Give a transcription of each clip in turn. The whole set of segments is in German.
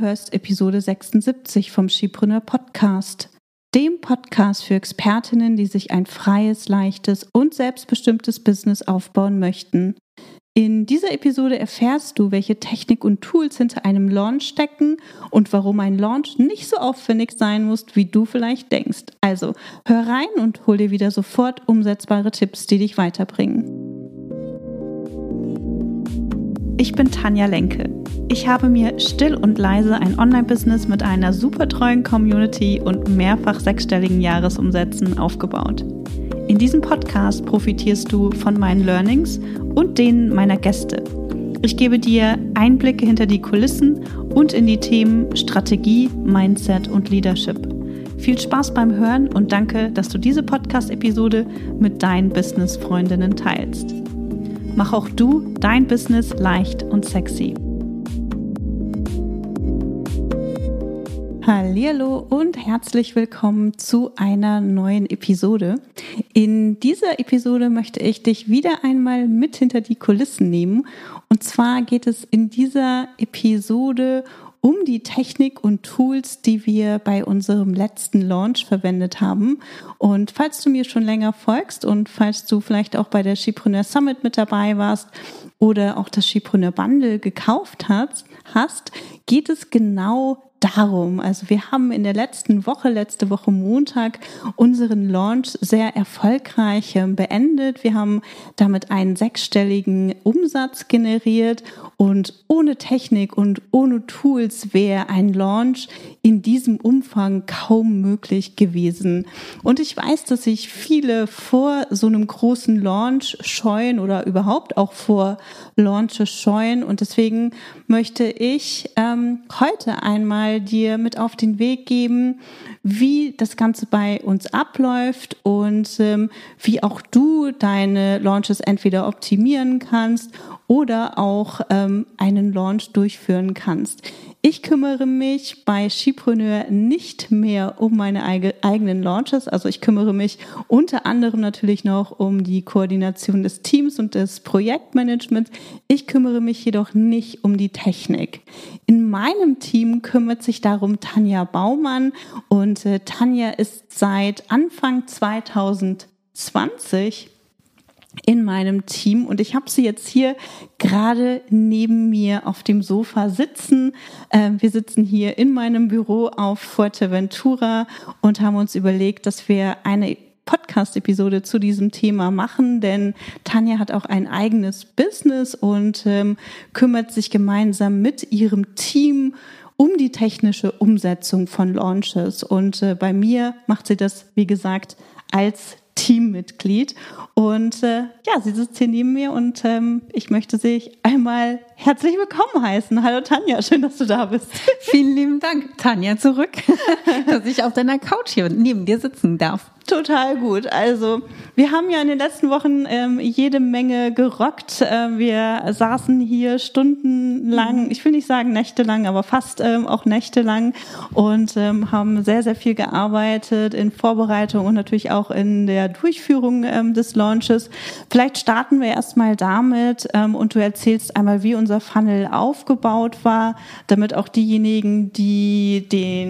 hörst Episode 76 vom Skipreneur Podcast, dem Podcast für Expertinnen, die sich ein freies, leichtes und selbstbestimmtes Business aufbauen möchten. In dieser Episode erfährst du, welche Technik und Tools hinter einem Launch stecken und warum ein Launch nicht so aufwendig sein muss, wie du vielleicht denkst. Also hör rein und hol dir wieder sofort umsetzbare Tipps, die dich weiterbringen. Ich bin Tanja Lenke. Ich habe mir still und leise ein Online-Business mit einer super treuen Community und mehrfach sechsstelligen Jahresumsätzen aufgebaut. In diesem Podcast profitierst du von meinen Learnings und denen meiner Gäste. Ich gebe dir Einblicke hinter die Kulissen und in die Themen Strategie, Mindset und Leadership. Viel Spaß beim Hören und danke, dass du diese Podcast-Episode mit deinen Business-Freundinnen teilst. Mach auch du dein Business leicht und sexy. Hallihallo und herzlich willkommen zu einer neuen Episode. In dieser Episode möchte ich dich wieder einmal mit hinter die Kulissen nehmen. Und zwar geht es in dieser Episode um die Technik und Tools, die wir bei unserem letzten Launch verwendet haben. Und falls du mir schon länger folgst und falls du vielleicht auch bei der Skipreneur Summit mit dabei warst oder auch das Skipreneur Bundle gekauft hast, geht es genau darum. Also wir haben in der letzte Woche Montag, unseren Launch sehr erfolgreich beendet. Wir haben damit einen sechsstelligen Umsatz generiert und ohne Technik und ohne Tools wäre ein Launch in diesem Umfang kaum möglich gewesen. Und ich weiß, dass sich viele vor so einem großen Launch scheuen oder überhaupt auch vor Launches scheuen. Und deswegen möchte ich heute einmal dir mit auf den Weg geben, wie das Ganze bei uns abläuft und wie auch du deine Launches entweder optimieren kannst oder auch einen Launch durchführen kannst. Ich kümmere mich bei Skipreneur nicht mehr um meine eigenen Launches, also ich kümmere mich unter anderem natürlich noch um die Koordination des Teams und des Projektmanagements. Ich kümmere mich jedoch nicht um die Technik. In meinem Team kümmert sich darum Tanja Baumann und Tanja ist seit Anfang 2020 in meinem Team und ich habe sie jetzt hier gerade neben mir auf dem Sofa sitzen. Wir sitzen hier in meinem Büro auf Fuerteventura und haben uns überlegt, dass wir eine Podcast-Episode zu diesem Thema machen, denn Tanja hat auch ein eigenes Business und kümmert sich gemeinsam mit ihrem Team um die technische Umsetzung von Launches. Und bei mir macht sie das, wie gesagt, als Teammitglied. Und sie sitzt hier neben mir und ich möchte Sie einmal herzlich willkommen heißen. Hallo Tanja, schön, dass du da bist. Vielen lieben Dank, Tanja, zurück, dass ich auf deiner Couch hier neben dir sitzen darf. Total gut. Also wir haben ja in den letzten Wochen jede Menge gerockt. Wir saßen hier stundenlang, ich will nicht sagen nächtelang, aber fast auch nächtelang und haben sehr, sehr viel gearbeitet in Vorbereitung und natürlich auch in der Durchführung des Launches. Vielleicht starten wir erstmal damit und du erzählst einmal, wie unser Funnel aufgebaut war, damit auch diejenigen, die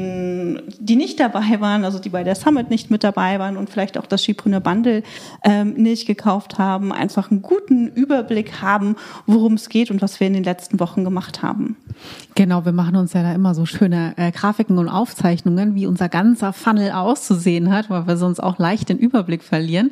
nicht dabei waren, also die bei der Summit nicht mit dabei waren und vielleicht auch das Skipreneur Bundle nicht gekauft haben, einfach einen guten Überblick haben, worum es geht und was wir in den letzten Wochen gemacht haben. Genau, wir machen uns ja da immer so schöne Grafiken und Aufzeichnungen, wie unser ganzer Funnel auszusehen hat, weil wir sonst auch leicht den Überblick verlieren.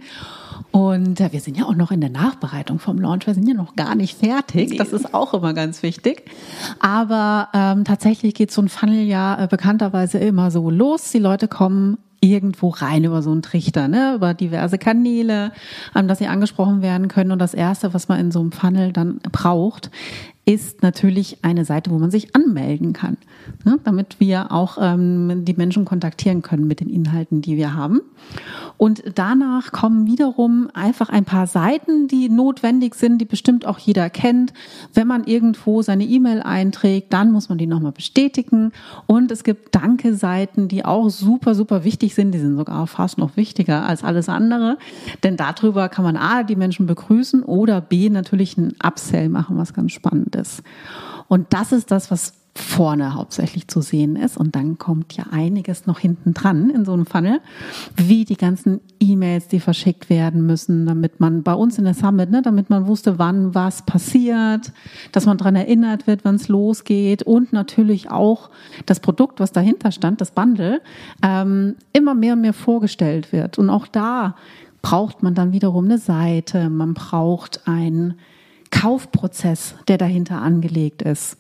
Und wir sind ja auch noch in der Nachbereitung vom Launch, wir sind ja noch gar nicht fertig, das ist auch immer ganz wichtig. Aber tatsächlich geht so ein Funnel ja bekannterweise immer so los, die Leute kommen irgendwo rein über so einen Trichter, über diverse Kanäle, dass sie angesprochen werden können. Und das Erste, was man in so einem Funnel dann braucht, ist natürlich eine Seite, wo man sich anmelden kann, damit wir auch die Menschen kontaktieren können mit den Inhalten, die wir haben. Und danach kommen wiederum einfach ein paar Seiten, die notwendig sind, die bestimmt auch jeder kennt. Wenn man irgendwo seine E-Mail einträgt, dann muss man die nochmal bestätigen. Und es gibt Danke-Seiten, die auch super, super wichtig sind. Die sind sogar fast noch wichtiger als alles andere. Denn darüber kann man A, die Menschen begrüßen oder B, natürlich einen Upsell machen, was ganz spannend ist. Und das ist das, was vorne hauptsächlich zu sehen ist. Und dann kommt ja einiges noch hinten dran in so einem Funnel, wie die ganzen E-Mails, die verschickt werden müssen, damit man bei uns in der Summit, damit man wusste, wann was passiert, dass man daran erinnert wird, wann es losgeht und natürlich auch das Produkt, was dahinter stand, das Bundle, immer mehr und mehr vorgestellt wird. Und auch da braucht man dann wiederum eine Seite, man braucht einen Kaufprozess, der dahinter angelegt ist.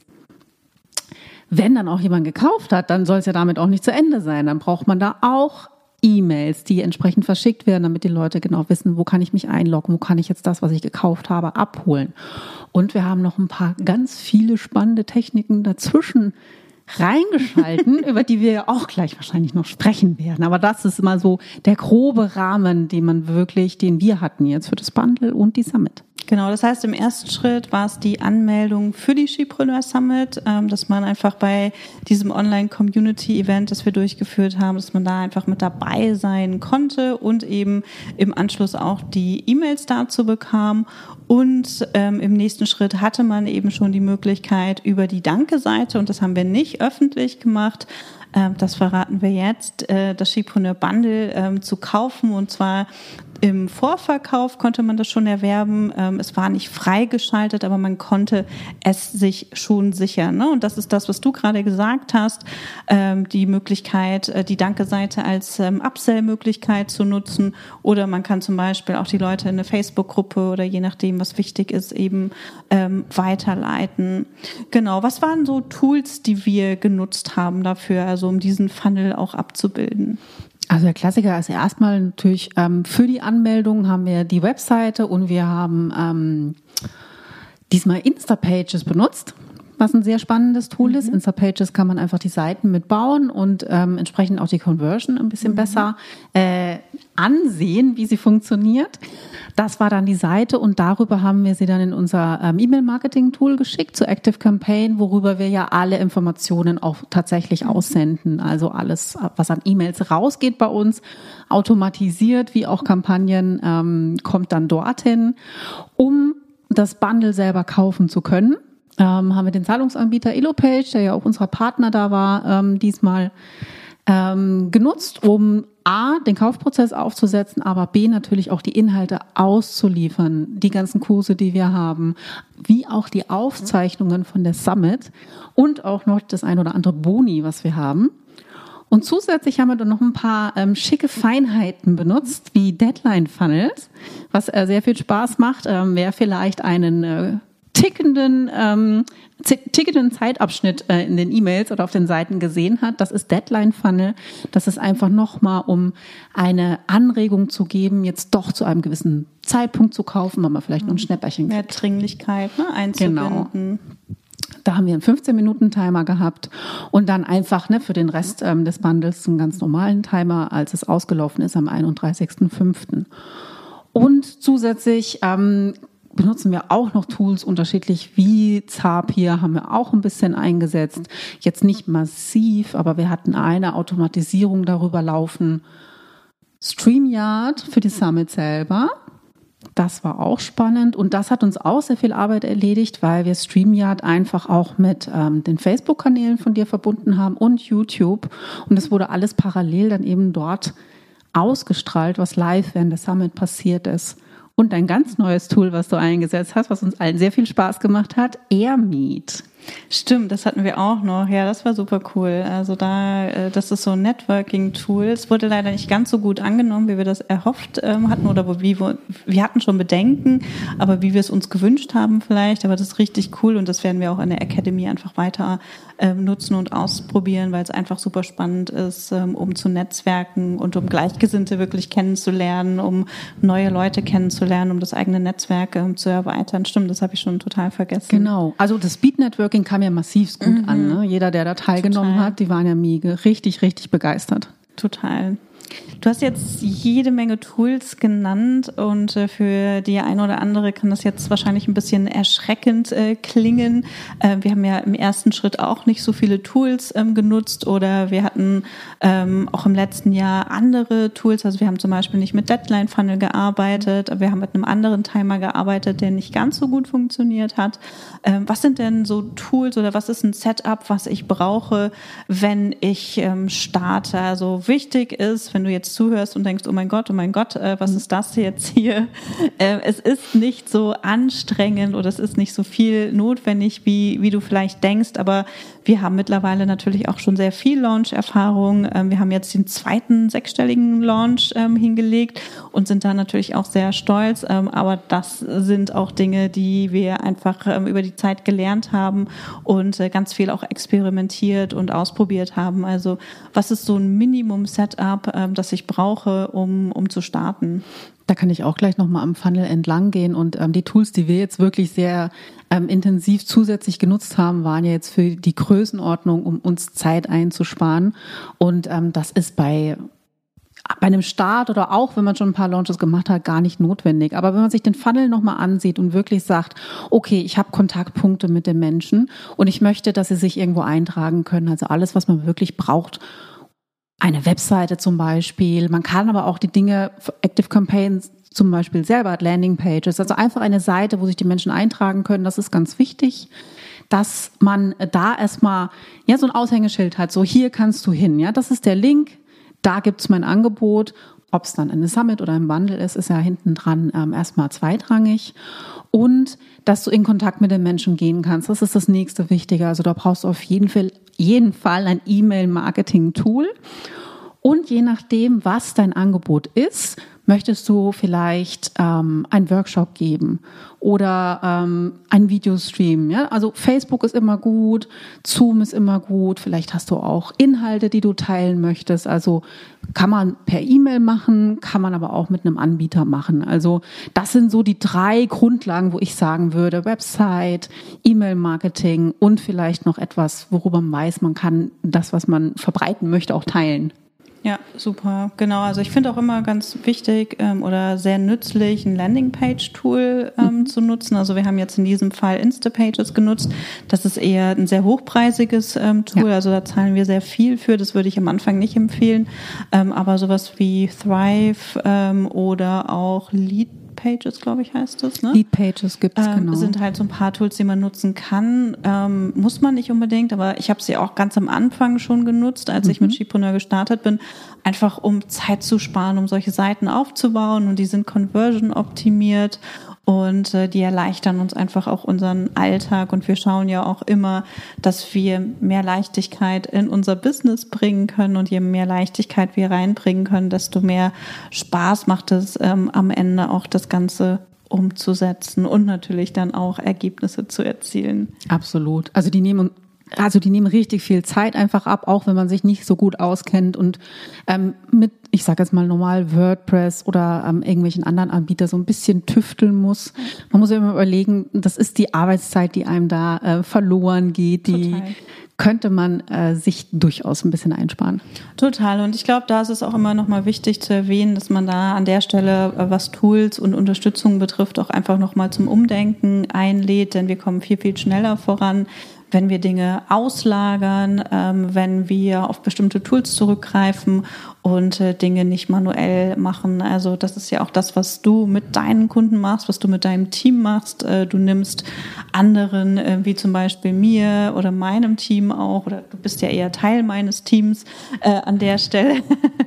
Wenn dann auch jemand gekauft hat, dann soll es ja damit auch nicht zu Ende sein. Dann braucht man da auch E-Mails, die entsprechend verschickt werden, damit die Leute genau wissen, wo kann ich mich einloggen, wo kann ich jetzt das, was ich gekauft habe, abholen. Und wir haben noch ein paar ganz viele spannende Techniken dazwischen reingeschalten, über die wir ja auch gleich wahrscheinlich noch sprechen werden. Aber das ist immer so der grobe Rahmen, den wir hatten jetzt für das Bundle und die Summit. Genau, das heißt, im ersten Schritt war es die Anmeldung für die Skipreneur Summit, dass man einfach bei diesem Online-Community-Event, das wir durchgeführt haben, dass man da einfach mit dabei sein konnte und eben im Anschluss auch die E-Mails dazu bekam. Und im nächsten Schritt hatte man eben schon die Möglichkeit über die Danke-Seite, und das haben wir nicht öffentlich gemacht, das verraten wir jetzt, das Skipreneur Bundle zu kaufen, und zwar im Vorverkauf konnte man das schon erwerben. Es war nicht freigeschaltet, aber man konnte es sich schon sichern. Ne? Und das ist das, was du gerade gesagt hast, die Möglichkeit, die Danke-Seite als Upsell-Möglichkeit zu nutzen. Oder man kann zum Beispiel auch die Leute in eine Facebook-Gruppe oder je nachdem, was wichtig ist, eben weiterleiten. Genau, was waren so Tools, die wir genutzt haben dafür, also um diesen Funnel auch abzubilden? Also der Klassiker ist erstmal natürlich für die Anmeldung haben wir die Webseite und wir haben diesmal Instapages benutzt, was ein sehr spannendes Tool ist. Instapages kann man einfach die Seiten mitbauen und entsprechend auch die Conversion ein bisschen besser ansehen, wie sie funktioniert. Das war dann die Seite und darüber haben wir sie dann in unser E-Mail-Marketing-Tool geschickt zu Active Campaign, worüber wir ja alle Informationen auch tatsächlich aussenden. Also alles, was an E-Mails rausgeht bei uns, automatisiert wie auch Kampagnen, kommt dann dorthin. Um das Bundle selber kaufen zu können, haben wir den Zahlungsanbieter Elopage, der ja auch unser Partner da war, diesmal genutzt, um A, den Kaufprozess aufzusetzen, aber B, natürlich auch die Inhalte auszuliefern, die ganzen Kurse, die wir haben, wie auch die Aufzeichnungen von der Summit und auch noch das ein oder andere Boni, was wir haben. Und zusätzlich haben wir dann noch ein paar schicke Feinheiten benutzt, wie Deadline-Funnels, was sehr viel Spaß macht. Wer vielleicht einen tickenden Zeitabschnitt in den E-Mails oder auf den Seiten gesehen hat, das ist Deadline Funnel. Das ist einfach nochmal, um eine Anregung zu geben, jetzt doch zu einem gewissen Zeitpunkt zu kaufen, weil man vielleicht noch ein Schnäpperchen kriegt. Mehr Dringlichkeit einzubinden. Genau. Da haben wir einen 15-Minuten-Timer gehabt und dann einfach für den Rest des Bundles einen ganz normalen Timer, als es ausgelaufen ist am 31.05. Und zusätzlich benutzen wir auch noch Tools unterschiedlich wie Zapier, haben wir auch ein bisschen eingesetzt. Jetzt nicht massiv, aber wir hatten eine Automatisierung darüber laufen. StreamYard für die Summit selber. Das war auch spannend und das hat uns auch sehr viel Arbeit erledigt, weil wir StreamYard einfach auch mit den Facebook-Kanälen von dir verbunden haben und YouTube. Und es wurde alles parallel dann eben dort ausgestrahlt, was live während der Summit passiert ist. Und ein ganz neues Tool, was du eingesetzt hast, was uns allen sehr viel Spaß gemacht hat, AirMeet. Stimmt, das hatten wir auch noch. Ja, das war super cool. Also das ist so ein Networking-Tool. Es wurde leider nicht ganz so gut angenommen, wie wir das erhofft hatten oder wir hatten schon Bedenken, aber wie wir es uns gewünscht haben vielleicht. Aber das ist richtig cool und das werden wir auch in der Academy einfach weiter nutzen und ausprobieren, weil es einfach super spannend ist, um zu netzwerken und um Gleichgesinnte wirklich kennenzulernen, um neue Leute kennenzulernen, um das eigene Netzwerk zu erweitern. Stimmt, das habe ich schon total vergessen. Genau, also das Speed-Networking kam ja massiv gut an. Ne? Jeder, der da teilgenommen hat, die waren ja richtig, richtig begeistert. Total. Du hast jetzt jede Menge Tools genannt und für die eine oder andere kann das jetzt wahrscheinlich ein bisschen erschreckend klingen. Wir haben ja im ersten Schritt auch nicht so viele Tools genutzt oder wir hatten auch im letzten Jahr andere Tools. Also wir haben zum Beispiel nicht mit Deadline Funnel gearbeitet, wir haben mit einem anderen Timer gearbeitet, der nicht ganz so gut funktioniert hat. Was sind denn so Tools oder was ist ein Setup, was ich brauche, wenn ich starte? Also wichtig ist, wenn du jetzt zuhörst und denkst, oh mein Gott, was ist das jetzt hier? Es ist nicht so anstrengend oder es ist nicht so viel notwendig, wie du vielleicht denkst, aber wir haben mittlerweile natürlich auch schon sehr viel Launch-Erfahrung. Wir haben jetzt den zweiten sechsstelligen Launch hingelegt und sind da natürlich auch sehr stolz, aber das sind auch Dinge, die wir einfach über die Zeit gelernt haben und ganz viel auch experimentiert und ausprobiert haben. Also was ist so ein Minimum-Setup, das ich brauche, um zu starten? Da kann ich auch gleich nochmal am Funnel entlang gehen und die Tools, die wir jetzt wirklich sehr intensiv zusätzlich genutzt haben, waren ja jetzt für die Größenordnung, um uns Zeit einzusparen und das ist bei einem Start oder auch, wenn man schon ein paar Launches gemacht hat, gar nicht notwendig. Aber wenn man sich den Funnel nochmal ansieht und wirklich sagt, okay, ich habe Kontaktpunkte mit den Menschen und ich möchte, dass sie sich irgendwo eintragen können, also alles, was man wirklich braucht, eine Webseite zum Beispiel. Man kann aber auch die Dinge für Active Campaigns zum Beispiel selber, Landingpages, also einfach eine Seite, wo sich die Menschen eintragen können. Das ist ganz wichtig, dass man da erstmal so ein Aushängeschild hat. So, hier kannst du hin. Ja, das ist der Link. Da gibt's mein Angebot. Ob es dann eine Summit oder ein Bundle ist ja hinten dran erstmal zweitrangig. Und dass du in Kontakt mit den Menschen gehen kannst, das ist das nächste Wichtige. Also da brauchst du auf jeden Fall ein E-Mail-Marketing-Tool. Und je nachdem, was dein Angebot ist, möchtest du vielleicht einen Workshop geben oder einen Videostream. Ja? Also Facebook ist immer gut, Zoom ist immer gut. Vielleicht hast du auch Inhalte, die du teilen möchtest. Also kann man per E-Mail machen, kann man aber auch mit einem Anbieter machen. Also das sind so die 3 Grundlagen, wo ich sagen würde, Website, E-Mail-Marketing und vielleicht noch etwas, worüber man weiß, man kann das, was man verbreiten möchte, auch teilen. Ja, super, genau. Also ich finde auch immer ganz wichtig oder sehr nützlich, ein Landingpage-Tool zu nutzen. Also wir haben jetzt in diesem Fall Instapages genutzt. Das ist eher ein sehr hochpreisiges Tool. Ja. Also da zahlen wir sehr viel für. Das würde ich am Anfang nicht empfehlen. Aber sowas wie Thrive oder auch Leadpages, glaube ich, heißt das. Ne? Leadpages gibt's, genau. Sind halt so ein paar Tools, die man nutzen kann. Muss man nicht unbedingt, aber ich habe sie auch ganz am Anfang schon genutzt, als ich mit Skipreneur gestartet bin, einfach um Zeit zu sparen, um solche Seiten aufzubauen, und die sind Conversion optimiert und die erleichtern uns einfach auch unseren Alltag, und wir schauen ja auch immer, dass wir mehr Leichtigkeit in unser Business bringen können, und je mehr Leichtigkeit wir reinbringen können, desto mehr Spaß macht es am Ende auch das Ganze umzusetzen und natürlich dann auch Ergebnisse zu erzielen. Absolut. Also die nehmen richtig viel Zeit einfach ab, auch wenn man sich nicht so gut auskennt und mit, ich sage jetzt mal normal WordPress oder irgendwelchen anderen Anbietern so ein bisschen tüfteln muss. Man muss ja immer überlegen, das ist die Arbeitszeit, die einem da verloren geht, die Total. Könnte man sich durchaus ein bisschen einsparen. Total. Und ich glaube, da ist es auch immer nochmal wichtig zu erwähnen, dass man da an der Stelle, was Tools und Unterstützung betrifft, auch einfach nochmal zum Umdenken einlädt, denn wir kommen viel, viel schneller voran, wenn wir Dinge auslagern, wenn wir auf bestimmte Tools zurückgreifen und Dinge nicht manuell machen. Also das ist ja auch das, was du mit deinen Kunden machst, was du mit deinem Team machst. Du nimmst anderen, wie zum Beispiel mir oder meinem Team auch, oder du bist ja eher Teil meines Teams an der Stelle,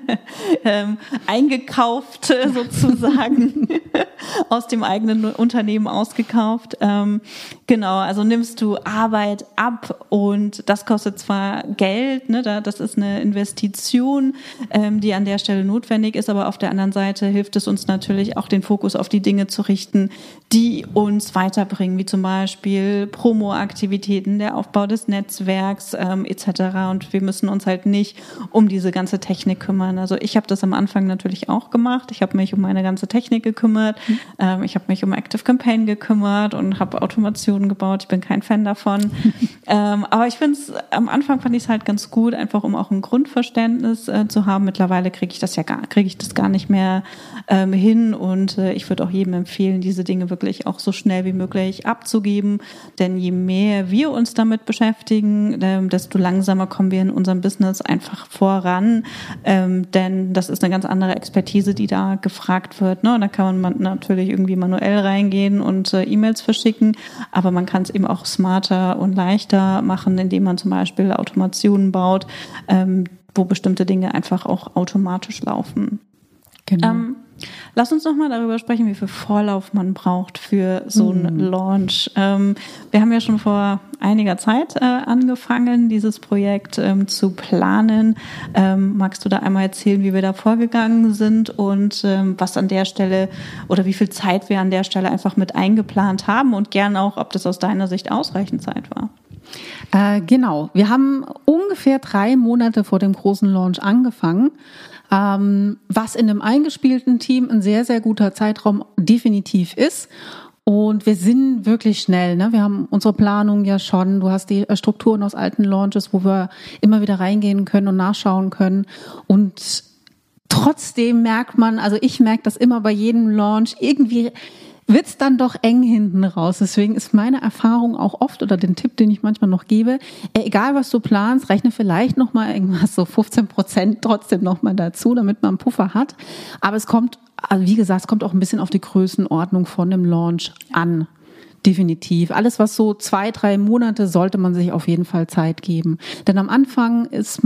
eingekauft sozusagen, aus dem eigenen Unternehmen ausgekauft. Genau, also nimmst du Arbeit ab, und das kostet zwar Geld, ne, das ist eine Investition, die an der Stelle notwendig ist, aber auf der anderen Seite hilft es uns natürlich auch, den Fokus auf die Dinge zu richten, die uns weiterbringen, wie zum Beispiel Promo-Aktivitäten, der Aufbau des Netzwerks etc. Und wir müssen uns halt nicht um diese ganze Technik kümmern. Also ich habe das am Anfang natürlich auch gemacht. Ich habe mich um meine ganze Technik gekümmert, Ich habe mich um Active Campaign gekümmert und habe Automationen gebaut. Ich bin kein Fan davon. Aber am Anfang fand ich es halt ganz gut, einfach um auch ein Grundverständnis zu haben. Mittlerweile kriege ich das gar nicht mehr hin und ich würde auch jedem empfehlen, diese Dinge wirklich auch so schnell wie möglich abzugeben. Denn je mehr wir uns damit beschäftigen, desto langsamer kommen wir in unserem Business einfach voran. Denn das ist eine ganz andere Expertise, die da gefragt wird. Ne? Und da kann man natürlich irgendwie manuell reingehen und E-Mails verschicken, aber man kann es eben auch smarter und leichter machen, indem man zum Beispiel Automationen baut, wo bestimmte Dinge einfach auch automatisch laufen. Genau. Lass uns noch mal darüber sprechen, wie viel Vorlauf man braucht für so einen Launch. Wir haben ja schon vor einiger Zeit angefangen, dieses Projekt zu planen. Magst du da einmal erzählen, wie wir da vorgegangen sind und was an der Stelle oder wie viel Zeit wir an der Stelle einfach mit eingeplant haben und gern auch, ob das aus deiner Sicht ausreichend Zeit war? Genau. Wir haben ungefähr 3 Monate vor dem großen Launch angefangen. Was in einem eingespielten Team ein sehr, sehr guter Zeitraum definitiv ist. Und wir sind wirklich schnell, ne? Wir haben unsere Planung ja schon. Du hast die Strukturen aus alten Launches, wo wir immer wieder reingehen können und nachschauen können. Und trotzdem merkt man, also ich merke das immer bei jedem Launch, irgendwie wird's dann doch eng hinten raus. Deswegen ist meine Erfahrung auch oft oder den Tipp, den ich manchmal noch gebe, egal was du planst, rechne vielleicht nochmal irgendwas so 15% trotzdem nochmal dazu, damit man einen Puffer hat. Aber es kommt, also wie gesagt, es kommt auch ein bisschen auf die Größenordnung von dem Launch an. Definitiv. Alles, was so 2-3 Monate, sollte man sich auf jeden Fall Zeit geben. Denn am Anfang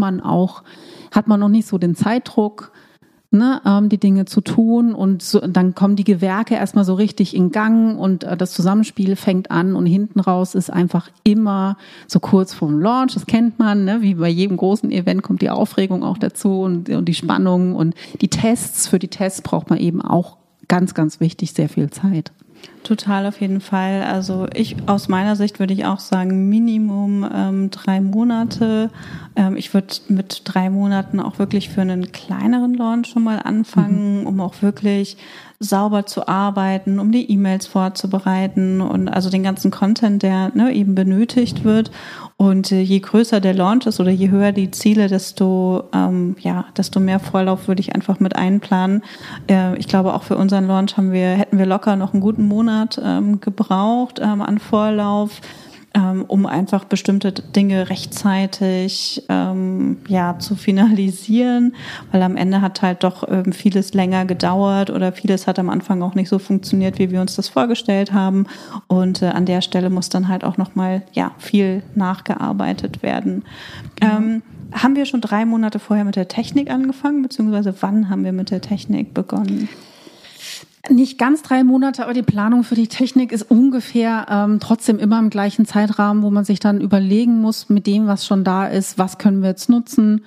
hat man noch nicht so den Zeitdruck, die Dinge zu tun und so, dann kommen die Gewerke erstmal so richtig in Gang und das Zusammenspiel fängt an und hinten raus ist einfach immer so kurz vorm Launch, das kennt man, ne? Wie bei jedem großen Event kommt die Aufregung auch dazu und die Spannung und die Tests. Für die Tests braucht man eben auch ganz, ganz wichtig sehr viel Zeit. Total, auf jeden Fall. Also aus meiner Sicht würde ich auch sagen, Minimum 3 Monate. Ich würde mit 3 Monaten auch wirklich für einen kleineren Launch schon mal anfangen, um auch wirklich sauber zu arbeiten, um die E-Mails vorzubereiten und also den ganzen Content, der eben benötigt wird. Und je größer der Launch ist oder je höher die Ziele, desto mehr Vorlauf würde ich einfach mit einplanen. Ich glaube, auch für unseren Launch hätten wir locker noch einen guten Monat gebraucht an Vorlauf, um einfach bestimmte Dinge rechtzeitig zu finalisieren, weil am Ende hat halt doch vieles länger gedauert oder vieles hat am Anfang auch nicht so funktioniert, wie wir uns das vorgestellt haben und an der Stelle muss dann halt auch nochmal viel nachgearbeitet werden. Haben wir schon 3 Monate vorher mit der Technik angefangen, beziehungsweise wann haben wir mit der Technik begonnen? Nicht ganz 3 Monate, aber die Planung für die Technik ist ungefähr trotzdem immer im gleichen Zeitrahmen, wo man sich dann überlegen muss, mit dem, was schon da ist, was können wir jetzt nutzen,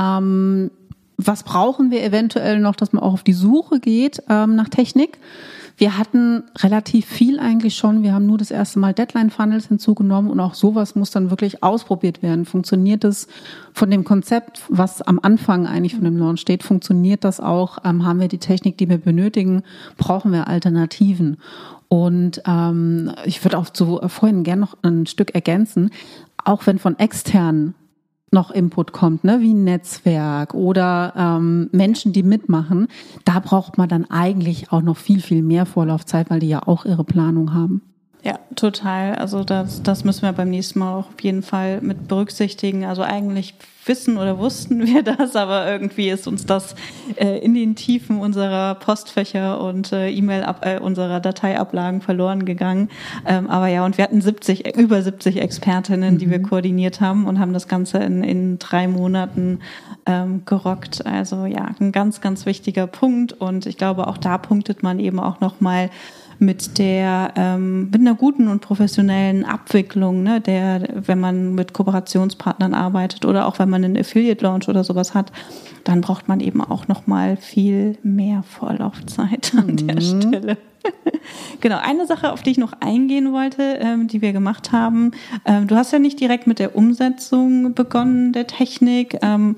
was brauchen wir eventuell noch, dass man auch auf die Suche geht nach Technik. Wir hatten relativ viel eigentlich schon. Wir haben nur das erste Mal Deadline-Funnels hinzugenommen und auch sowas muss dann wirklich ausprobiert werden. Funktioniert das von dem Konzept, was am Anfang eigentlich von dem Launch steht, funktioniert das auch? Haben wir die Technik, die wir benötigen? Brauchen wir Alternativen? Und ich würde auch vorhin gerne noch ein Stück ergänzen, auch wenn von externen noch Input kommt, ne, wie ein Netzwerk oder Menschen, die mitmachen, da braucht man dann eigentlich auch noch viel, viel mehr Vorlaufzeit, weil die ja auch ihre Planung haben. Ja, total. Also das müssen wir beim nächsten Mal auch auf jeden Fall mit berücksichtigen. Also eigentlich wussten wir das, aber irgendwie ist uns das in den Tiefen unserer Postfächer und unserer Dateiablagen verloren gegangen. Aber ja, und wir hatten über 70 Expertinnen, die wir koordiniert haben und haben das Ganze in 3 Monaten gerockt. Also ja, ein ganz, ganz wichtiger Punkt. Und ich glaube, auch da punktet man eben auch nochmal mit einer guten und professionellen Abwicklung, ne, wenn man mit Kooperationspartnern arbeitet oder auch wenn man einen Affiliate-Launch oder sowas hat, dann braucht man eben auch noch mal viel mehr Vorlaufzeit an der Stelle. Genau, eine Sache, auf die ich noch eingehen wollte, die wir gemacht haben. Du hast ja nicht direkt mit der Umsetzung begonnen der Technik.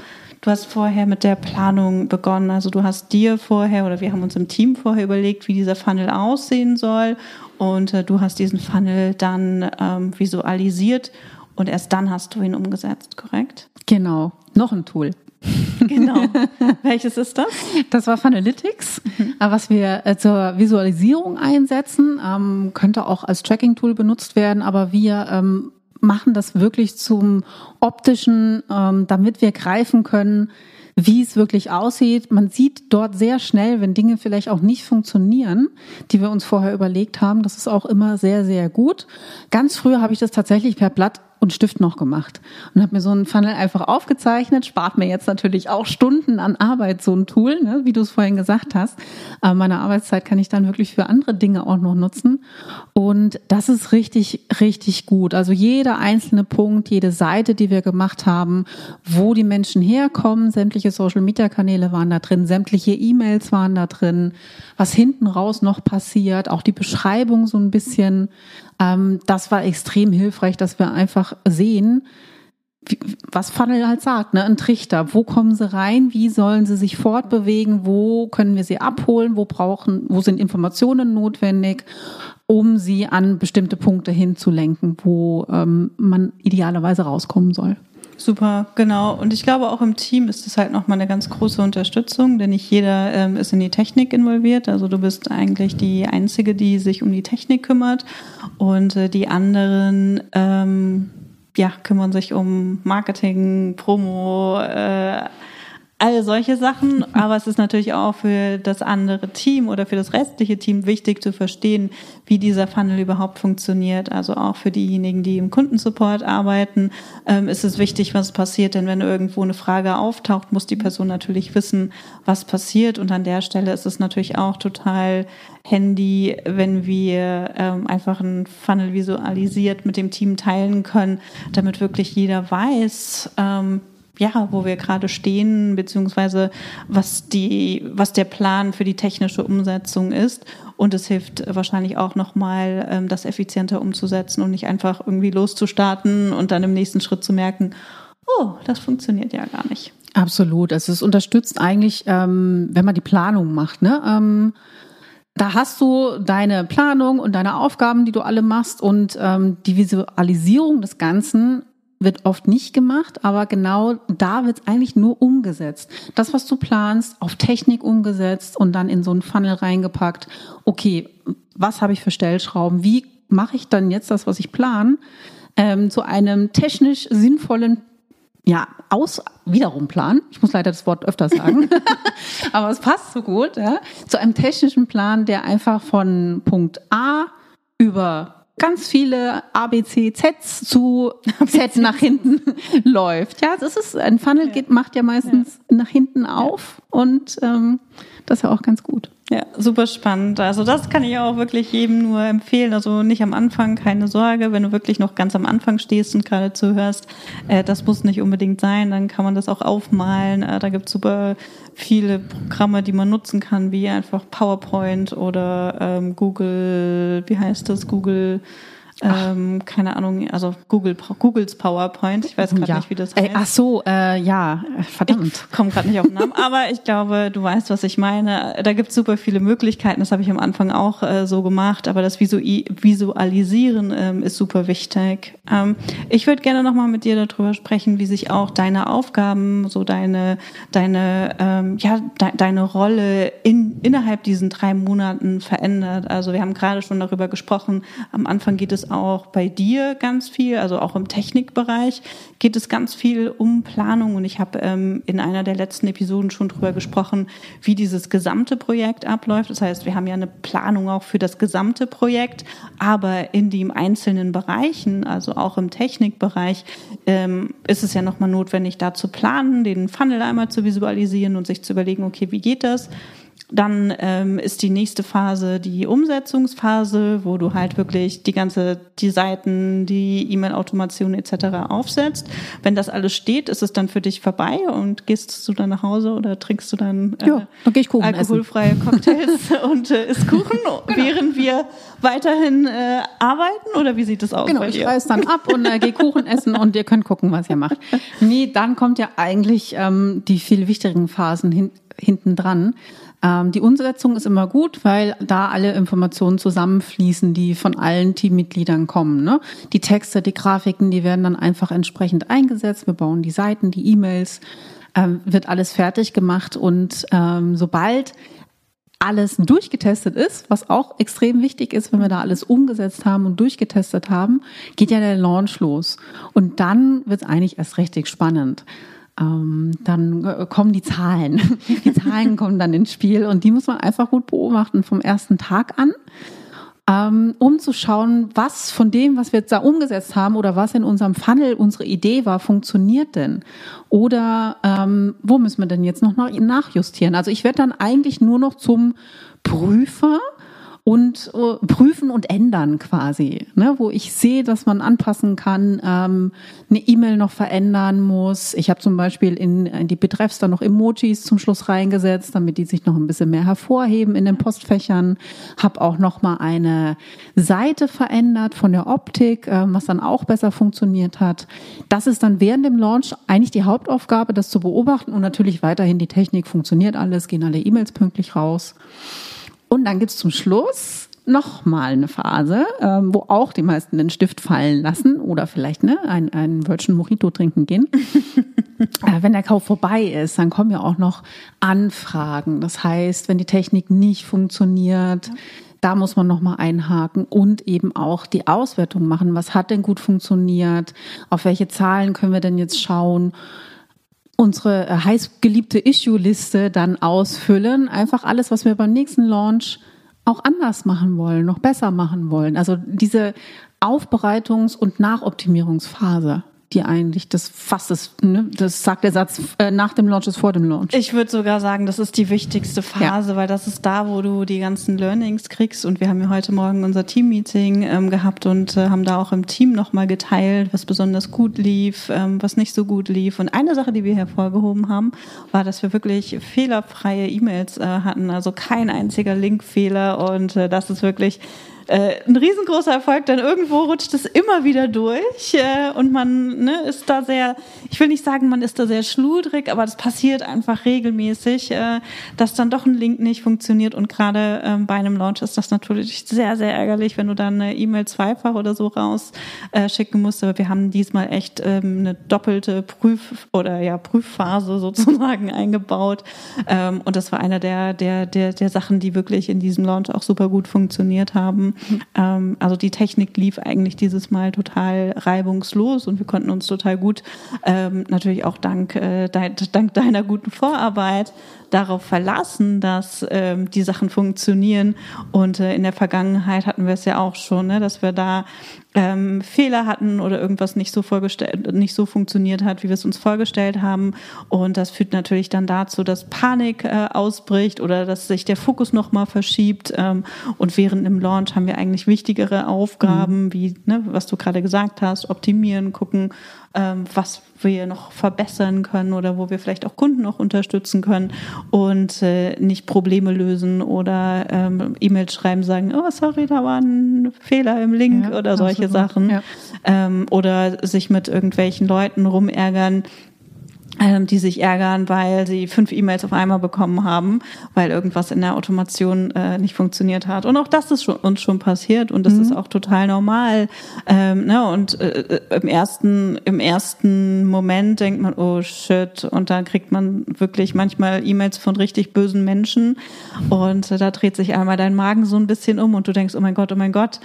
Du hast vorher mit der Planung begonnen. Also du hast dir vorher oder wir haben uns im Team vorher überlegt, wie dieser Funnel aussehen soll. Und du hast diesen Funnel dann visualisiert und erst dann hast du ihn umgesetzt, korrekt? Genau, noch ein Tool. Genau. Welches ist das? Das war Funnelytics, was wir zur Visualisierung einsetzen. Könnte auch als Tracking-Tool benutzt werden, aber wir machen das wirklich zum optischen, damit wir greifen können, wie es wirklich aussieht. Man sieht dort sehr schnell, wenn Dinge vielleicht auch nicht funktionieren, die wir uns vorher überlegt haben. Das ist auch immer sehr, sehr gut. Ganz früher habe ich das tatsächlich per Blatt und Stift noch gemacht und habe mir so einen Funnel einfach aufgezeichnet. Spart mir jetzt natürlich auch Stunden an Arbeit, so ein Tool, ne, wie du es vorhin gesagt hast. Aber meine Arbeitszeit kann ich dann wirklich für andere Dinge auch noch nutzen. Und das ist richtig, richtig gut. Also jeder einzelne Punkt, jede Seite, die wir gemacht haben, wo die Menschen herkommen, sämtliche Social-Media-Kanäle waren da drin, sämtliche E-Mails waren da drin, was hinten raus noch passiert, auch die Beschreibung so ein bisschen. Das war extrem hilfreich, dass wir einfach sehen, was Funnel halt sagt, ne? Ein Trichter. Wo kommen sie rein? Wie sollen sie sich fortbewegen? Wo können wir sie abholen? Wo sind Informationen notwendig, um sie an bestimmte Punkte hinzulenken, wo man idealerweise rauskommen soll? Super, genau. Und ich glaube, auch im Team ist es halt nochmal eine ganz große Unterstützung, denn nicht jeder ist in die Technik involviert. Also du bist eigentlich die Einzige, die sich um die Technik kümmert und die anderen kümmern sich um Marketing, Promo, all solche Sachen, aber es ist natürlich auch für das andere Team oder für das restliche Team wichtig zu verstehen, wie dieser Funnel überhaupt funktioniert. Also auch für diejenigen, die im Kundensupport arbeiten, ist es wichtig, was passiert. Denn wenn irgendwo eine Frage auftaucht, muss die Person natürlich wissen, was passiert. Und an der Stelle ist es natürlich auch total handy, wenn wir einfach einen Funnel visualisiert mit dem Team teilen können, damit wirklich jeder weiß, wo wir gerade stehen, beziehungsweise was der Plan für die technische Umsetzung ist. Und es hilft wahrscheinlich auch nochmal, das effizienter umzusetzen und nicht einfach irgendwie loszustarten und dann im nächsten Schritt zu merken, oh, das funktioniert ja gar nicht. Absolut. Also es unterstützt eigentlich, wenn man die Planung macht, ne? Da hast du deine Planung und deine Aufgaben, die du alle machst, und die Visualisierung des Ganzen wird oft nicht gemacht, aber genau da wird es eigentlich nur umgesetzt. Das, was du planst, auf Technik umgesetzt und dann in so einen Funnel reingepackt. Okay, was habe ich für Stellschrauben? Wie mache ich dann jetzt das, was ich plane, zu einem technisch sinnvollen wiederum Plan. Ich muss leider das Wort öfter sagen, aber es passt so gut, ja? Zu einem technischen Plan, der einfach von Punkt A über ganz viele A, B, C, Zs zu Z nach hinten läuft. Ja, das ist ein Funnel, macht ja meistens nach hinten auf und das ist ja auch ganz gut. Ja, super spannend. Also das kann ich auch wirklich jedem nur empfehlen. Also nicht am Anfang, keine Sorge, wenn du wirklich noch ganz am Anfang stehst und gerade zuhörst, das muss nicht unbedingt sein, dann kann man das auch aufmalen. Da gibt es super viele Programme, die man nutzen kann, wie einfach PowerPoint oder Google, keine Ahnung, also Googles PowerPoint. Ich weiß gerade nicht, wie das heißt. Verdammt. Ich komme gerade nicht auf den Namen, aber ich glaube, du weißt, was ich meine. Da gibt es super viele Möglichkeiten. Das habe ich am Anfang auch so gemacht, aber das Visualisieren ist super wichtig. Ich würde gerne nochmal mit dir darüber sprechen, wie sich auch deine Aufgaben, so deine Rolle innerhalb diesen 3 Monaten verändert. Also wir haben gerade schon darüber gesprochen. Am Anfang geht es auch bei dir ganz viel, also auch im Technikbereich geht es ganz viel um Planung, und ich habe in einer der letzten Episoden schon drüber gesprochen, wie dieses gesamte Projekt abläuft. Das heißt, wir haben ja eine Planung auch für das gesamte Projekt, aber in den einzelnen Bereichen, also auch im Technikbereich, ist es ja nochmal notwendig, da zu planen, den Funnel einmal zu visualisieren und sich zu überlegen, okay, wie geht das? Dann ist die nächste Phase die Umsetzungsphase, wo du halt wirklich die Seiten, die E-Mail-Automation etc. aufsetzt. Wenn das alles steht, ist es dann für dich vorbei und gehst du dann nach Hause oder trinkst du dann dann geh ich Kuchen alkoholfreie Cocktails und isst Kuchen, während wir weiterhin arbeiten? Oder wie sieht das aus? Genau, ich reiß dann ab und gehe Kuchen essen und ihr könnt gucken, was ihr macht. Nee, dann kommt ja eigentlich die viel wichtigeren Phasen hinten dran. Die Umsetzung ist immer gut, weil da alle Informationen zusammenfließen, die von allen Teammitgliedern kommen. Ne? Die Texte, die Grafiken, die werden dann einfach entsprechend eingesetzt. Wir bauen die Seiten, die E-Mails, wird alles fertig gemacht und sobald alles durchgetestet ist, was auch extrem wichtig ist, wenn wir da alles umgesetzt haben und durchgetestet haben, geht ja der Launch los. Und dann wird es eigentlich erst richtig spannend. Dann kommen die Zahlen. Die Zahlen kommen dann ins Spiel und die muss man einfach gut beobachten vom ersten Tag an, um zu schauen, was von dem, was wir jetzt da umgesetzt haben oder was in unserem Funnel unsere Idee war, funktioniert denn? Oder wo müssen wir denn jetzt noch nachjustieren? Also ich werde dann eigentlich nur noch zum Prüfer und prüfen und ändern quasi, ne, wo ich sehe, dass man anpassen kann, eine E-Mail noch verändern muss. Ich habe zum Beispiel in die Betreffs dann noch Emojis zum Schluss reingesetzt, damit die sich noch ein bisschen mehr hervorheben in den Postfächern. Habe auch noch mal eine Seite verändert von der Optik, was dann auch besser funktioniert hat. Das ist dann während dem Launch eigentlich die Hauptaufgabe, das zu beobachten und natürlich weiterhin die Technik, funktioniert alles, gehen alle E-Mails pünktlich raus. Und dann gibt's zum Schluss noch mal eine Phase, wo auch die meisten den Stift fallen lassen oder vielleicht einen Virgin Mojito trinken gehen. Wenn der Kauf vorbei ist, dann kommen ja auch noch Anfragen. Das heißt, wenn die Technik nicht funktioniert, da muss man noch mal einhaken und eben auch die Auswertung machen. Was hat denn gut funktioniert? Auf welche Zahlen können wir denn jetzt schauen? Unsere heißgeliebte Issue-Liste dann ausfüllen. Einfach alles, was wir beim nächsten Launch auch anders machen wollen, noch besser machen wollen. Also diese Aufbereitungs- und Nachoptimierungsphase, die eigentlich das fast ist, ne? Das sagt der Satz, nach dem Launch ist vor dem Launch. Ich würde sogar sagen, das ist die wichtigste Phase, weil das ist da, wo du die ganzen Learnings kriegst. Und wir haben ja heute Morgen unser Team-Meeting gehabt und haben da auch im Team nochmal geteilt, was besonders gut lief, was nicht so gut lief. Und eine Sache, die wir hervorgehoben haben, war, dass wir wirklich fehlerfreie E-Mails hatten, also kein einziger Linkfehler. Und das ist wirklich ein riesengroßer Erfolg, denn irgendwo rutscht es immer wieder durch und man ist da sehr, ich will nicht sagen, man ist da sehr schludrig, aber das passiert einfach regelmäßig, dass dann doch ein Link nicht funktioniert und gerade bei einem Launch ist das natürlich sehr, sehr ärgerlich, wenn du dann eine E-Mail zweifach oder so rausschicken musst, aber wir haben diesmal echt eine doppelte Prüfphase sozusagen eingebaut und das war einer der Sachen, die wirklich in diesem Launch auch super gut funktioniert haben. Also die Technik lief eigentlich dieses Mal total reibungslos und wir konnten uns total gut, natürlich auch dank deiner guten Vorarbeit, darauf verlassen, dass die Sachen funktionieren. Und in der Vergangenheit hatten wir es ja auch schon, ne, dass wir da Fehler hatten oder irgendwas nicht so funktioniert hat, wie wir es uns vorgestellt haben. Und das führt natürlich dann dazu, dass Panik ausbricht oder dass sich der Fokus nochmal verschiebt. Und während im Launch haben wir eigentlich wichtigere Aufgaben, wie, ne, was du gerade gesagt hast, optimieren, gucken, was wir noch verbessern können oder wo wir vielleicht auch Kunden noch unterstützen können und nicht Probleme lösen oder E-Mails schreiben, sagen, oh sorry, da war ein Fehler im Link oder solche Sachen. Ja. Oder sich mit irgendwelchen Leuten rumärgern, die sich ärgern, weil sie 5 E-Mails auf einmal bekommen haben, weil irgendwas in der Automation nicht funktioniert hat. Und auch das ist uns schon passiert und das ist auch total normal. Und im ersten Moment denkt man, oh shit, und dann kriegt man wirklich manchmal E-Mails von richtig bösen Menschen und da dreht sich einmal dein Magen so ein bisschen um und du denkst, oh mein Gott.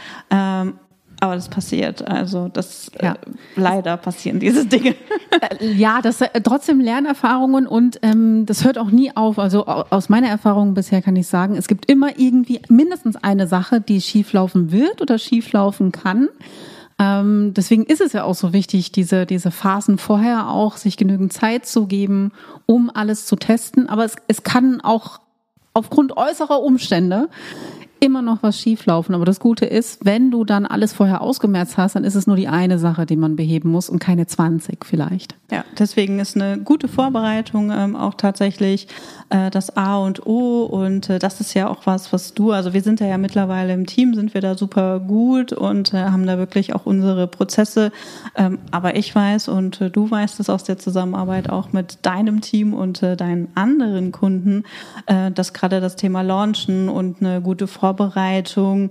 Aber das passiert, also leider passieren diese Dinge. Ja, das trotzdem Lernerfahrungen und das hört auch nie auf. Also aus meiner Erfahrung bisher kann ich sagen, es gibt immer irgendwie mindestens eine Sache, die schieflaufen wird oder schieflaufen kann. Deswegen ist es ja auch so wichtig, diese Phasen vorher auch, sich genügend Zeit zu geben, um alles zu testen. Aber es kann auch aufgrund äußerer Umstände immer noch was schieflaufen. Aber das Gute ist, wenn du dann alles vorher ausgemerzt hast, dann ist es nur die eine Sache, die man beheben muss und keine 20 vielleicht. Ja, deswegen ist eine gute Vorbereitung auch tatsächlich das A und O. Und das ist ja auch was du, also wir sind ja mittlerweile im Team, sind wir da super gut und haben da wirklich auch unsere Prozesse. Aber ich weiß und du weißt es aus der Zusammenarbeit auch mit deinem Team und deinen anderen Kunden, dass gerade das Thema Launchen und eine gute Vorbereitung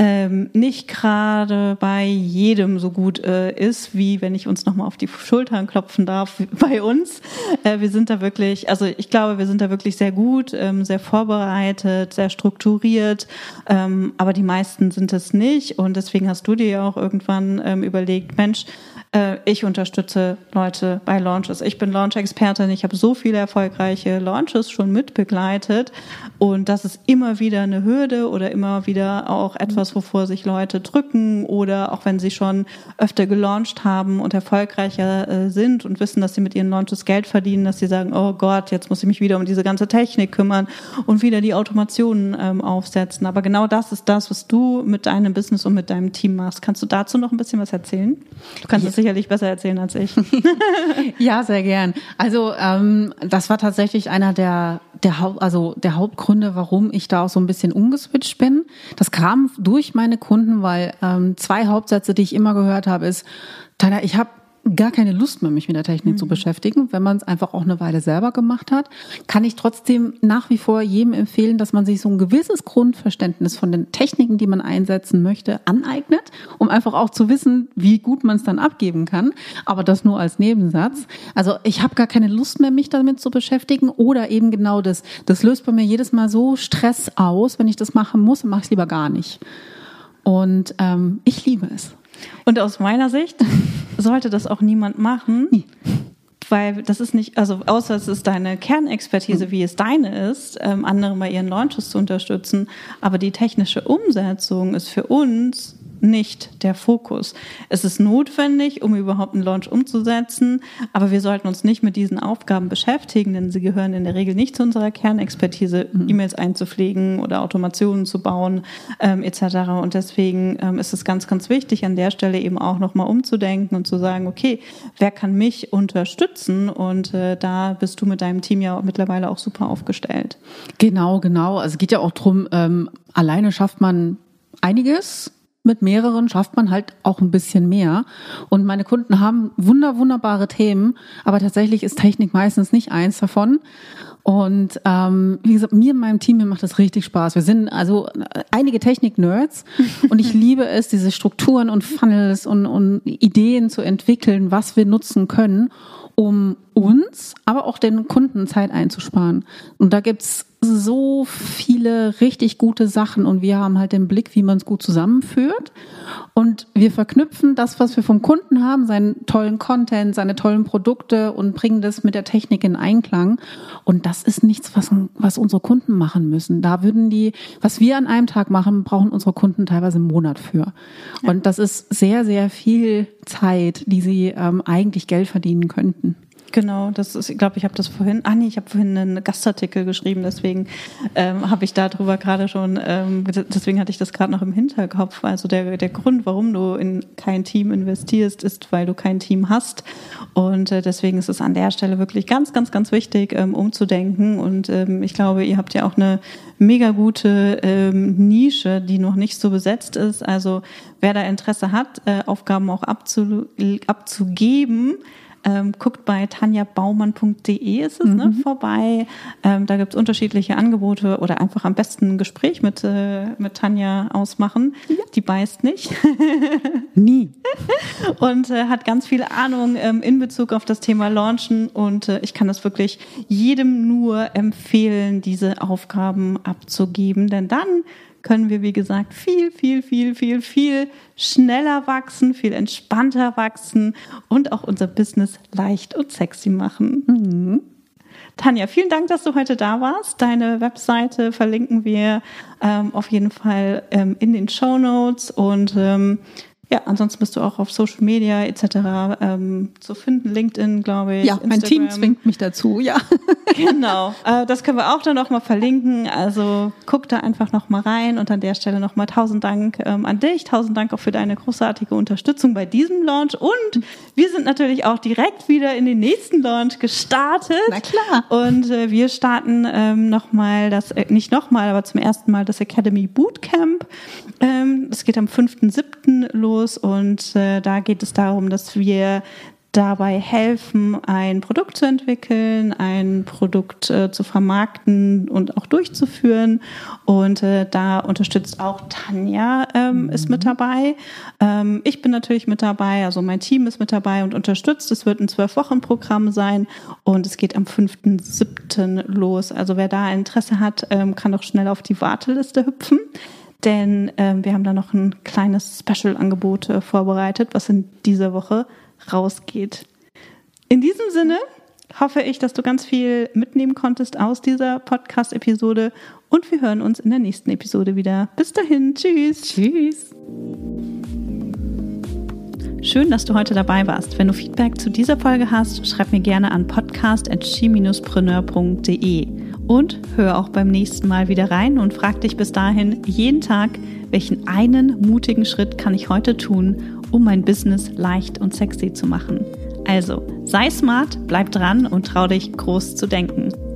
nicht gerade bei jedem so gut ist, wie wenn ich uns nochmal auf die Schultern klopfen darf bei uns. Wir sind da wirklich, also ich glaube, wir sind da wirklich sehr gut, sehr vorbereitet, sehr strukturiert, aber die meisten sind es nicht und deswegen hast du dir ja auch irgendwann überlegt, Mensch, ich unterstütze Leute bei Launches. Ich bin Launch-Expertin, ich habe so viele erfolgreiche Launches schon mitbegleitet und das ist immer wieder eine Hürde oder immer wieder auch etwas, wovor sich Leute drücken oder auch wenn sie schon öfter gelauncht haben und erfolgreicher sind und wissen, dass sie mit ihren Launches Geld verdienen, dass sie sagen, oh Gott, jetzt muss ich mich wieder um diese ganze Technik kümmern und wieder die Automationen aufsetzen. Aber genau das ist das, was du mit deinem Business und mit deinem Team machst. Kannst du dazu noch ein bisschen was erzählen? Du kannst es sicherlich besser erzählen als ich. Ja, sehr gern. Also das war tatsächlich einer der Hauptgründe, warum ich da auch so ein bisschen umgeswitcht bin. Das kam durch meine Kunden, weil 2 Hauptsätze, die ich immer gehört habe, ist, Tanja, ich habe gar keine Lust mehr, mich mit der Technik zu beschäftigen. Wenn man es einfach auch eine Weile selber gemacht hat, kann ich trotzdem nach wie vor jedem empfehlen, dass man sich so ein gewisses Grundverständnis von den Techniken, die man einsetzen möchte, aneignet, um einfach auch zu wissen, wie gut man es dann abgeben kann. Aber das nur als Nebensatz. Also ich habe gar keine Lust mehr, mich damit zu beschäftigen oder eben genau das. Das löst bei mir jedes Mal so Stress aus, wenn ich das machen muss, dann mache ich es lieber gar nicht. Und ich liebe es. Und aus meiner Sicht sollte das auch niemand machen, weil das ist nicht, also außer es ist deine Kernexpertise, wie es deine ist, andere bei ihren Launches zu unterstützen, aber die technische Umsetzung ist für uns nicht der Fokus. Es ist notwendig, um überhaupt einen Launch umzusetzen, aber wir sollten uns nicht mit diesen Aufgaben beschäftigen, denn sie gehören in der Regel nicht zu unserer Kernexpertise, E-Mails einzupflegen oder Automationen zu bauen etc. Und deswegen ist es ganz, ganz wichtig, an der Stelle eben auch nochmal umzudenken und zu sagen, okay, wer kann mich unterstützen? Und da bist du mit deinem Team ja mittlerweile auch super aufgestellt. Genau. Also es geht ja auch drum, alleine schafft man einiges. Mit mehreren schafft man halt auch ein bisschen mehr. Und meine Kunden haben wunderbare Themen, aber tatsächlich ist Technik meistens nicht eins davon. Und wie gesagt, mir und meinem Team, mir macht das richtig Spaß. Wir sind also einige Technik-Nerds und ich liebe es, diese Strukturen und Funnels und Ideen zu entwickeln, was wir nutzen können, um uns, aber auch den Kunden Zeit einzusparen. Und da gibt's so viele richtig gute Sachen und wir haben halt den Blick, wie man es gut zusammenführt. Und wir verknüpfen das, was wir vom Kunden haben, seinen tollen Content, seine tollen Produkte und bringen das mit der Technik in Einklang. Und das ist nichts, was unsere Kunden machen müssen. Da würden was wir an einem Tag machen, brauchen unsere Kunden teilweise einen Monat für. Ja. Und das ist sehr, sehr viel Zeit, die sie eigentlich Geld verdienen könnten. Genau, das ist, ich glaube, ich habe vorhin einen Gastartikel geschrieben, deswegen habe ich darüber gerade schon, deswegen hatte ich das gerade noch im Hinterkopf. Also der Grund, warum du in kein Team investierst, ist, weil du kein Team hast. Und deswegen ist es an der Stelle wirklich ganz, ganz, ganz wichtig, umzudenken. Und ich glaube, ihr habt ja auch eine mega gute Nische, die noch nicht so besetzt ist. Also wer da Interesse hat, Aufgaben auch abzugeben, guckt bei tanjabaumann.de ist es, vorbei. Da gibt's unterschiedliche Angebote oder einfach am besten ein Gespräch mit Tanja ausmachen. Ja. Die beißt nicht. Nie. Und hat ganz viel Ahnung in Bezug auf das Thema Launchen und ich kann das wirklich jedem nur empfehlen, diese Aufgaben abzugeben, denn dann können wir, wie gesagt, viel schneller wachsen, viel entspannter wachsen und auch unser Business leicht und sexy machen. Mhm. Tanja, vielen Dank, dass du heute da warst. Deine Webseite verlinken wir auf jeden Fall in den Shownotes und Ja, ansonsten bist du auch auf Social Media etc. Zu finden, LinkedIn, glaube ich. Ja, mein Team zwingt mich dazu, ja. Genau, das können wir auch dann noch mal verlinken. Also guck da einfach noch mal rein und an der Stelle noch mal 1000 Dank an dich. 1000 Dank auch für deine großartige Unterstützung bei diesem Launch. Und wir sind natürlich auch direkt wieder in den nächsten Launch gestartet. Na klar. Und wir starten aber zum ersten Mal das Academy Bootcamp. Das geht am 5.7. los und da geht es darum, dass wir dabei helfen, ein Produkt zu entwickeln, ein Produkt zu vermarkten und auch durchzuführen. Und da unterstützt auch Tanja, ist mit dabei. Ich bin natürlich mit dabei, also mein Team ist mit dabei und unterstützt. Es wird ein 12-Wochen-Programm sein und es geht am 5.7. los. Also wer da Interesse hat, kann auch schnell auf die Warteliste hüpfen. Denn wir haben da noch ein kleines Special-Angebot vorbereitet, was in dieser Woche rausgeht. In diesem Sinne hoffe ich, dass du ganz viel mitnehmen konntest aus dieser Podcast-Episode und wir hören uns in der nächsten Episode wieder. Bis dahin, tschüss. Tschüss. Schön, dass du heute dabei warst. Wenn du Feedback zu dieser Folge hast, schreib mir gerne an podcast@she-preneur.de und hör auch beim nächsten Mal wieder rein und frag dich bis dahin jeden Tag, welchen einen mutigen Schritt kann ich heute tun, um mein Business leicht und sexy zu machen. Also, sei smart, bleib dran und trau dich groß zu denken.